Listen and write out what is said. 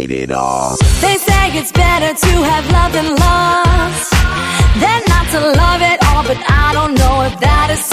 hate it all. They say it's better to have loved and lost than not to love it all, but I don't know if that is